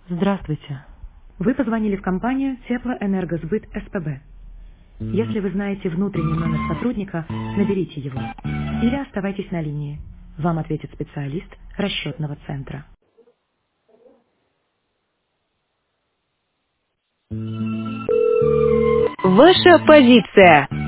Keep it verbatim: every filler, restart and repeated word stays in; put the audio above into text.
Здравствуйте. Вы позвонили в компанию Теплоэнергосбыт СПБ. Если вы знаете внутренний номер сотрудника, наберите его. Или оставайтесь на линии. Вам ответит специалист расчетного центра. Ваша позиция.